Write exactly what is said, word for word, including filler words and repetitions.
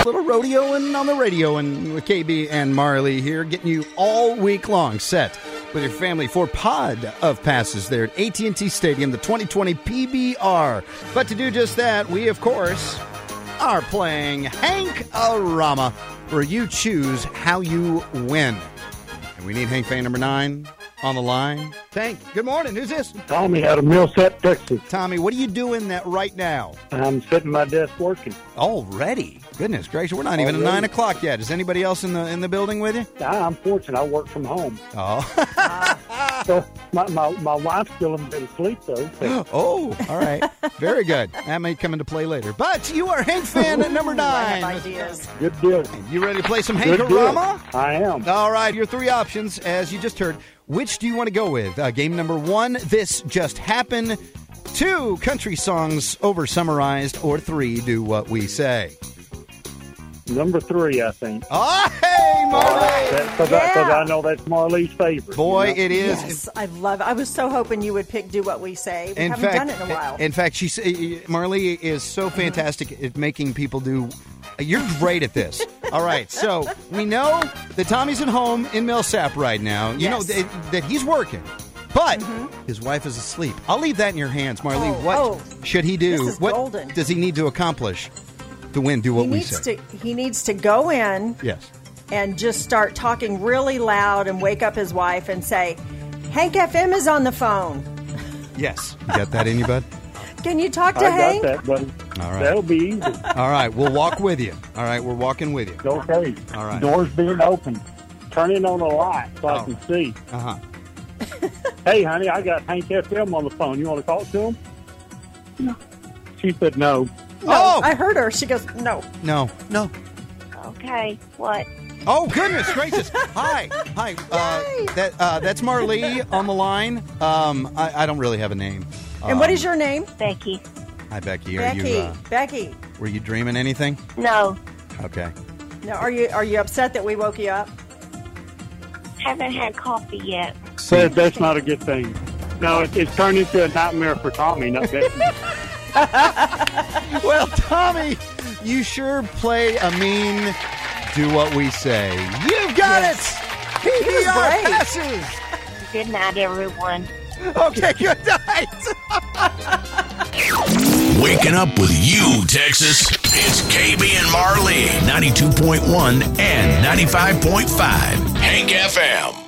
little rodeoing on the radio, and with K B and Marley here, getting you all week long set with your family for Pod of Passes there at A T and T Stadium, the twenty twenty P B R. But to do just that, we, of course, are playing Hank-A-Rama, where you choose how you win. And we need Hank fan number nine on the line. Hank, good morning. Who's this? Tommy out of Millsap, Texas. Tommy, what are you doing that right now? I'm sitting at my desk working. Already? Goodness gracious, we're not even Already? at nine o'clock yet. Is anybody else in the in the building with you? I'm fortunate. I work from home. Oh. So my, my, my wife's still in bed asleep, though. So. Oh, all right. Very good. That may come into play later. But you are Hank fan at number I nine. have ideas. Good deal. You ready to play some Good deal. Hank-A-Rama? I am. All right, your three options, as you just heard. Which do you want to go with? Uh, game number one, This Just Happened. Two, country songs over summarized. Or three, Do What We Say. Number three, I think. Oh, hey, Marley! Because Yeah. I, I know that's Marley's favorite. Boy, you know? it is. Yes, I love it. I was so hoping you would pick Do What We Say. We In haven't fact, done it in a while. in fact, she's Marley is so fantastic at making people do. You're great at this. All right, so we know that Tommy's at home in Millsap right now. You know Yes. that, that he's working, but his wife is asleep. I'll leave that in your hands, Marley. Oh, what oh. should he do? This is what golden. does he need to accomplish to win? Do what he we needs say. to he needs to go in Yes. and just start talking really loud and wake up his wife and say, Hank F M is on the phone. Yes. You got that in you, bud? Can you talk to I Hank? got that, buddy. All right. That'll be easy. All right, we'll walk with you. All right, we're walking with you. Okay. All right. Doors being open. Turning on the light so I Oh. can see. Uh huh. Hey, honey, I got Hank F M on the phone. You want to talk to him? No. She said no. No, Oh! I heard her. She goes, no. No. No. Okay, what? Oh, goodness gracious. Hi. Hi. Uh, Yay. that uh, That's Marley on the line. Um, I, I don't really have a name. And what Um, is your name? Becky. Hi, Becky. Are Becky. you? Uh, Becky. were you dreaming anything? No, Okay. No, are you are you upset that we woke you up? haven't had coffee yet. Said that's not a good thing. No, it, it's turned into a nightmare for Tommy. Not Becky. Well, Tommy, you sure play a mean Do What We Say. You've got Yes. it. P B was R great. passes. Good night, everyone. Okay, good night. Waking up with you, Texas. It's K B and Marley, ninety-two point one and ninety-five point five. Hank F M.